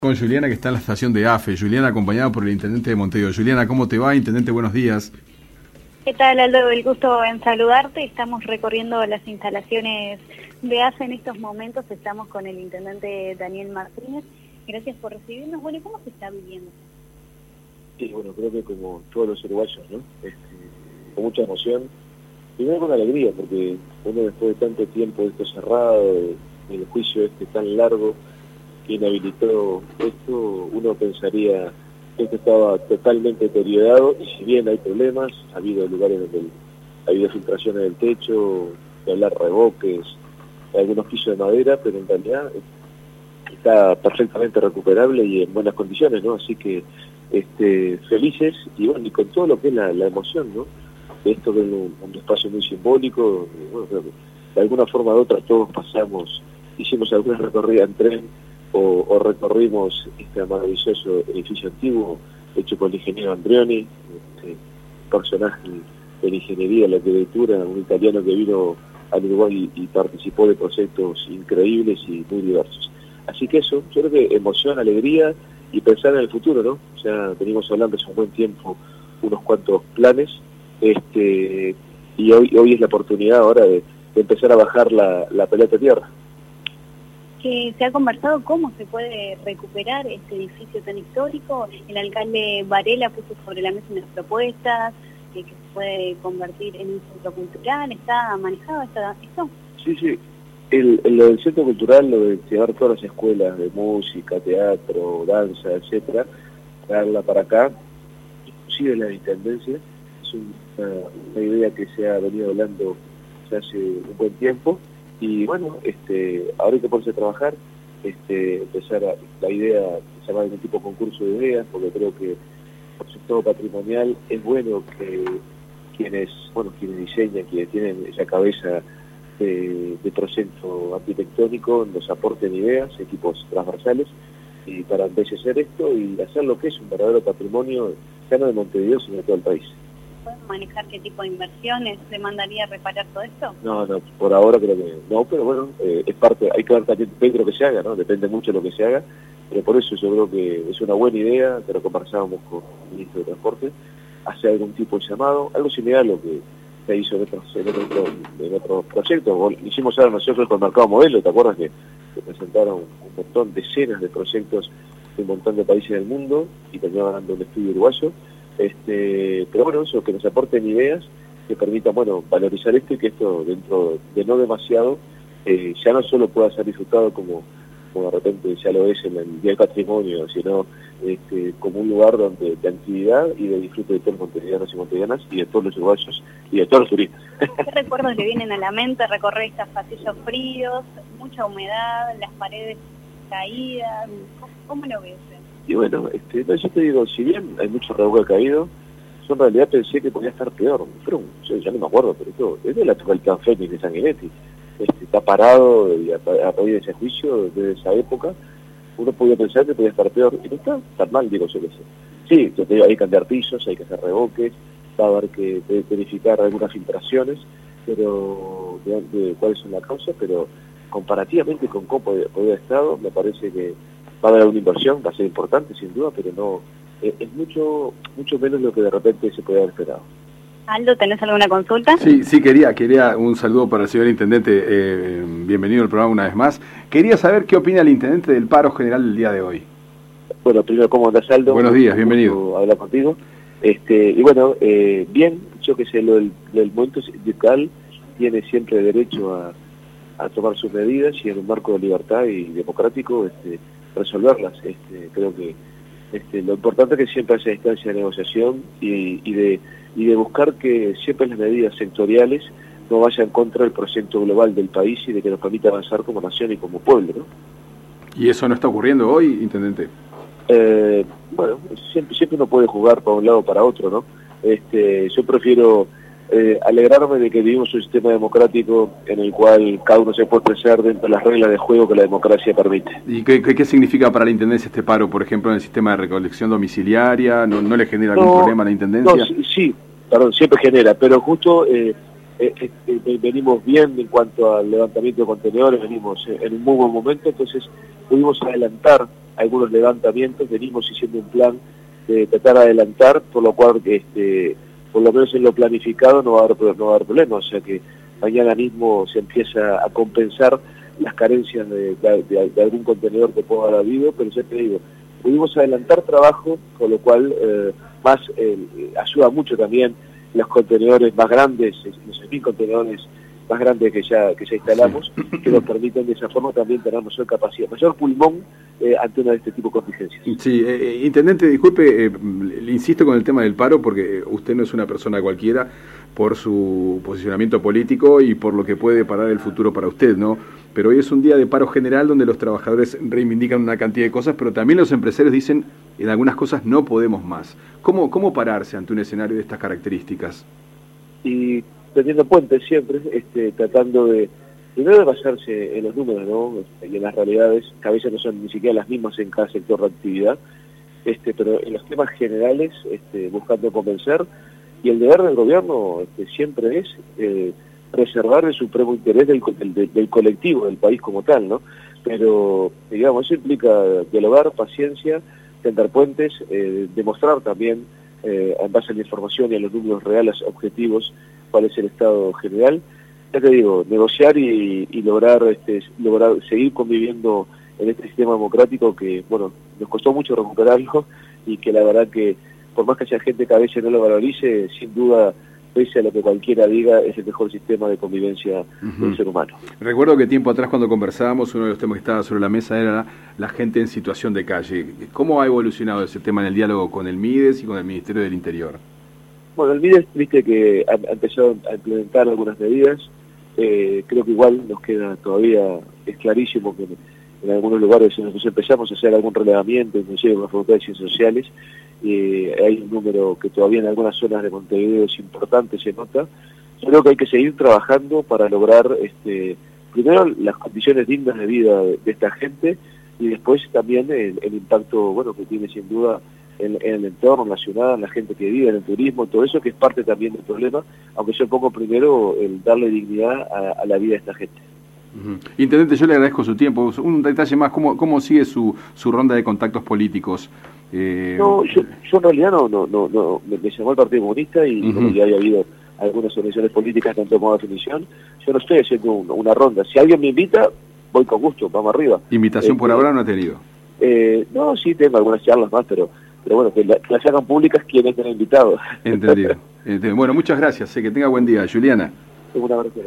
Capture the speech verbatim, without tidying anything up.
Con Juliana, que está en la estación de AFE. Juliana, acompañada por el intendente de Montevideo. Juliana, ¿cómo te va? Intendente, buenos días. ¿Qué tal, Aldo? El gusto en saludarte. Estamos recorriendo las instalaciones de AFE en estos momentos. Estamos con el intendente Daniel Martínez. Gracias por recibirnos. Bueno, ¿cómo se está viviendo? Sí, bueno, creo que como todos los uruguayos, ¿no? Este, con mucha emoción. Primero con alegría, porque uno después de tanto tiempo de esto cerrado, de, del juicio este tan largo, que inhabilitó esto, uno pensaría que esto estaba totalmente deteriorado, y si bien hay problemas, ha habido lugares donde ha habido filtraciones del techo, de hablar revoques, algunos pisos de madera, pero en realidad está perfectamente recuperable y en buenas condiciones, ¿no? Así que este, felices, y bueno, y con todo lo que es la, la emoción, ¿no? De esto que es un, un espacio muy simbólico, donde, bueno, creo que de alguna forma u otra todos pasamos, hicimos alguna recorrida en tren, O, o recorrimos este maravilloso edificio antiguo hecho por el ingeniero Andreoni, este personaje de la ingeniería, la arquitectura, un italiano que vino al Uruguay y, y participó de proyectos increíbles y muy diversos. Así que eso, yo creo que emoción, alegría y pensar en el futuro, ¿no? O sea, venimos hablando hace un buen tiempo unos cuantos planes, este y hoy hoy es la oportunidad ahora de, de empezar a bajar la, la pelota a tierra. Que se ha conversado cómo se puede recuperar este edificio tan histórico. El alcalde Varela puso sobre la mesa unas propuestas que, que se puede convertir en un centro cultural. ¿Está manejado esta, esto? Sí, sí. El, el, lo del centro cultural, lo de llevar todas las escuelas de música, teatro, danza, etcétera, traerla para acá, inclusive la intendencia, es una, una idea que se ha venido hablando ya hace un buen tiempo. Y bueno, este, ahora hay que ponerse a trabajar, este, empezar a, la idea, se llama algún tipo de concurso de ideas, porque creo que por sector patrimonial es bueno que quienes, bueno, quienes diseñan, quienes tienen esa cabeza de, de proyecto arquitectónico, nos aporten ideas, equipos transversales, y para embellecer esto y hacer lo que es un verdadero patrimonio, ya no de Montevideo, sino de todo el país. ¿Pueden manejar qué tipo de inversiones se mandaría a reparar todo esto? No, no, por ahora creo que no, pero bueno, eh, es parte, hay que ver también depende de lo que se haga, ¿no? Depende mucho de lo que se haga, pero por eso yo creo que es una buena idea, que lo conversábamos con el ministro de Transporte, hacer algún tipo de llamado, algo similar a lo que se hizo en otros, en otros, en otros proyectos. Lo hicimos ahora nosotros con el Mercado Modelo, ¿te acuerdas que, que presentaron un montón, decenas de proyectos de un montón de países del mundo y terminaban dando un estudio uruguayo? Este, pero bueno, eso, que nos aporten ideas que permitan, bueno, valorizar esto y que esto, dentro de no demasiado, eh, ya no solo pueda ser disfrutado como, como de repente ya lo es en el Día del Patrimonio, sino este, como un lugar donde de actividad y de disfrute de todos los montevideanos y montevideanas y de todos los uruguayos y de todos los turistas. ¿Qué recuerdos le vienen a la mente recorrer estos pasillos fríos, mucha humedad, las paredes caídas? ¿Cómo, cómo lo ves? Y bueno, este, no, yo te digo, si bien hay mucho revuelo caído, yo en realidad pensé que podía estar peor. Pero yo ya no me acuerdo, pero esto es de la Volcán Fénix de Sanguinetti. Este, está parado y a, a raíz de ese juicio, desde esa época, uno podía pensar que podía estar peor. Y no está tan mal, digo yo que sé. Sí, yo te digo, hay que cambiar pisos, hay que hacer revoques, va a haber que verificar algunas filtraciones, pero de, de cuáles son las causas, pero comparativamente con cómo podía haber estado, me parece que va a haber alguna inversión, va a ser importante sin duda, pero no eh, es mucho mucho menos lo que de repente se puede haber esperado. Aldo, ¿tenés alguna consulta? Sí, sí, quería, quería un saludo para el señor intendente, eh, bienvenido al programa una vez más. Quería saber qué opina el intendente del paro general del día de hoy. Bueno, primero, ¿cómo andás, Aldo? Buenos días, bienvenido. Hablar contigo. Este, y bueno, eh, bien, yo que sé, lo del, del movimiento sindical tiene siempre derecho a, a tomar sus medidas y en un marco de libertad y democrático, este, resolverlas. Este, creo que este, lo importante es que siempre haya instancia de negociación y, y de y de buscar que siempre las medidas sectoriales no vayan contra el proyecto global del país y de que nos permita avanzar como nación y como pueblo, ¿no? ¿Y eso no está ocurriendo hoy, intendente? Eh, bueno, siempre siempre uno puede jugar para un lado o para otro, ¿no? Este, yo prefiero Eh, alegrarme de que vivimos un sistema democrático en el cual cada uno se puede expresar dentro de las reglas de juego que la democracia permite. ¿Y qué, qué, qué significa para la Intendencia este paro, por ejemplo, en el sistema de recolección domiciliaria? ¿No, no le genera algún no, problema a la Intendencia? No, sí, sí, perdón, siempre genera, pero justo eh, eh, eh, venimos bien en cuanto al levantamiento de contenedores, venimos en un muy buen momento, entonces pudimos adelantar algunos levantamientos, venimos haciendo un plan de tratar de adelantar, por lo cual este, por lo menos en lo planificado no va a haber, no va a haber problema, o sea que mañana mismo se empieza a compensar las carencias de, de, de, de algún contenedor que pueda haber habido, pero ya te digo, pudimos adelantar trabajo, con lo cual eh, más eh, ayuda mucho también los contenedores más grandes, los seis mil contenedores más grandes que ya que ya instalamos, sí, que nos permiten de esa forma también tener mayor capacidad, mayor pulmón eh, ante una de este tipo de contingencias. Sí, eh, Intendente, disculpe, eh, le insisto con el tema del paro porque usted no es una persona cualquiera por su posicionamiento político y por lo que puede parar el futuro para usted, ¿no? Pero hoy es un día de paro general donde los trabajadores reivindican una cantidad de cosas, pero también los empresarios dicen en algunas cosas no podemos más. ¿Cómo, cómo pararse ante un escenario de estas características? Y teniendo puentes siempre, este, tratando de, primero de basarse en los números, ¿no? Y en las realidades, que a veces no son ni siquiera las mismas en cada sector de actividad, este, pero en los temas generales, este, buscando convencer, y el deber del gobierno este, siempre es eh, preservar el supremo interés del, del, del colectivo, del país como tal, ¿no? Pero, digamos, eso implica dialogar, paciencia, tender puentes, eh, demostrar también, eh, en base a la información y a los números reales, objetivos, cuál es el estado general. Ya te digo, negociar y, y lograr, este, lograr seguir conviviendo en este sistema democrático que, bueno, nos costó mucho recuperarlo y que la verdad que, por más que haya gente que a veces no lo valorice, sin duda, pese a lo que cualquiera diga, es el mejor sistema de convivencia uh-huh. del ser humano. Recuerdo que tiempo atrás cuando conversábamos, uno de los temas que estaba sobre la mesa era la, la gente en situación de calle. ¿Cómo ha evolucionado ese tema en el diálogo con el MIDES y con el Ministerio del Interior? Bueno, el MIDES, viste que ha, ha empezado a implementar algunas medidas, eh, creo que igual nos queda todavía, es clarísimo que en, en algunos lugares nosotros empezamos a hacer algún relevamiento, inclusive con la Facultad de Ciencias Sociales, eh, hay un número que todavía en algunas zonas de Montevideo es importante, se nota. Yo creo que hay que seguir trabajando para lograr, este, primero, las condiciones dignas de vida de, de esta gente, y después también el, el impacto, bueno, que tiene sin duda en, en el entorno, en la ciudad, en la gente que vive, en el turismo, todo eso que es parte también del problema, aunque yo pongo primero el darle dignidad a, a la vida de esta gente. Uh-huh. Intendente, yo le agradezco su tiempo. Un detalle más, ¿cómo, cómo sigue su, su ronda de contactos políticos? Eh... No, yo, yo en realidad no, no, no, no me, me llamó el Partido Comunista y uh-huh. como ya había habido algunas organizaciones políticas que han tomado definición, yo no estoy haciendo un, una ronda. Si alguien me invita, voy con gusto, vamos arriba. ¿Invitación eh, por eh, ahora no ha tenido? Eh, no, sí tengo algunas charlas más, pero pero bueno, que, la, que las hagan públicas quienes estén invitados. Entendido. Entendido. Bueno, muchas gracias, eh, que tenga buen día. Juliana. Una